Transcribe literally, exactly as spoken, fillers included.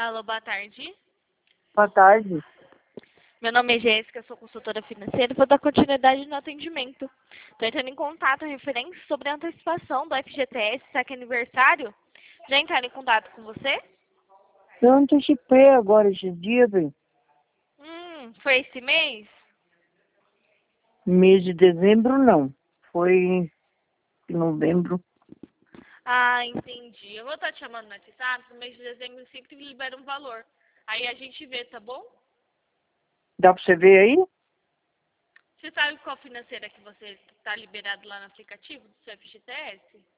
Alô, boa tarde. Boa tarde. Meu nome é Jéssica, sou consultora financeira e vou dar continuidade no atendimento. Estou entrando em contato referente sobre a antecipação do F G T S, saque aniversário. Já entraram em contato com você? Eu antecipei agora esses dias, velho. Hum, foi esse mês? Mês de dezembro, não. Foi em novembro. Ah, entendi. Eu vou estar te chamando no WhatsApp, no mês de dezembro eu sempre libera um valor. Aí a gente vê, tá bom? Dá pra você ver aí? Você sabe qual financeira que você está liberado lá no aplicativo do seu F G T S?